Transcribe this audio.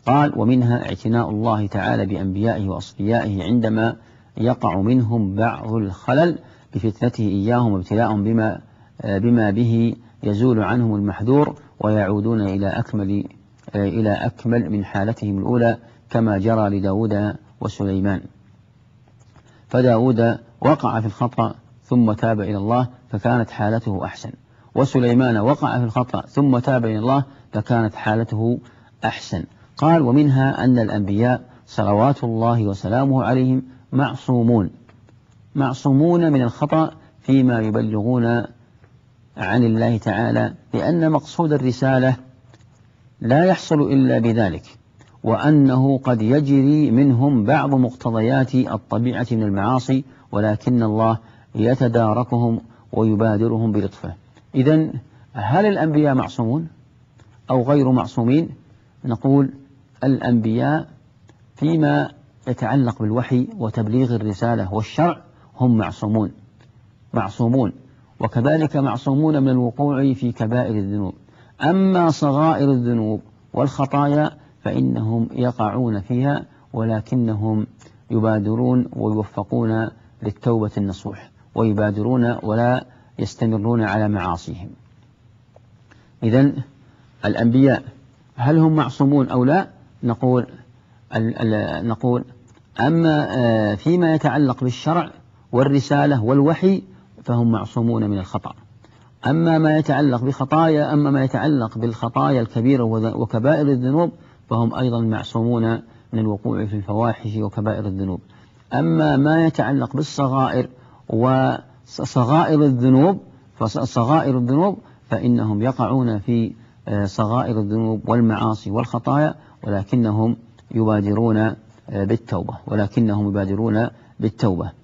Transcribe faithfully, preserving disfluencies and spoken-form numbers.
قال: ومنها اعتناء الله تعالى بأنبيائه وأصفيائه عندما يقع منهم بعض الخلل بفتنته إياهم وابتلاءهم بما, بما به يزول عنهم المحذور ويعودون إلى أكمل, إلى أكمل من حالتهم الأولى، كما جرى لداود وسليمان. فداود وقع في الخطأ ثم تاب إلى الله فكانت حالته أحسن، وسليمان وقع في الخطأ ثم تاب إلى الله فكانت حالته أحسن. قال: ومنها أن الأنبياء صلوات الله وسلامه عليهم معصومون معصومون من الخطأ فيما يبلغون عن الله تعالى، لأن مقصود الرسالة لا يحصل إلا بذلك، وأنه قد يجري منهم بعض مقتضيات الطبيعة من المعاصي، ولكن الله يتداركهم ويبادرهم بلطفه. إذن هل الأنبياء معصومون أو غير معصومين؟ نقول: الأنبياء فيما يتعلق بالوحي وتبليغ الرسالة والشرع هم معصومون معصومون وكذلك معصومون من الوقوع في كبائر الذنوب. أما صغائر الذنوب والخطايا فإنهم يقعون فيها، ولكنهم يبادرون ويوفقون للتوبة النصوح، ويبادرون ولا يستمرون على معاصيهم. إذن الأنبياء هل هم معصومون أو لا؟ نقول نقول أما فيما يتعلق بالشرع والرسالة والوحي فهم معصومون من الخطأ. أما ما يتعلق بخطايا أما ما يتعلق بالخطايا الكبيرة وكبائر الذنوب فهم أيضا معصومون من الوقوع في الفواحش وكبائر الذنوب. أما ما يتعلق بالصغائر وصغائر الذنوب فصغائر الذنوب فإنهم يقعون في صغائر الذنوب والمعاصي والخطايا، ولكنهم يبادرون بالتوبة ولكنهم يبادرون بالتوبة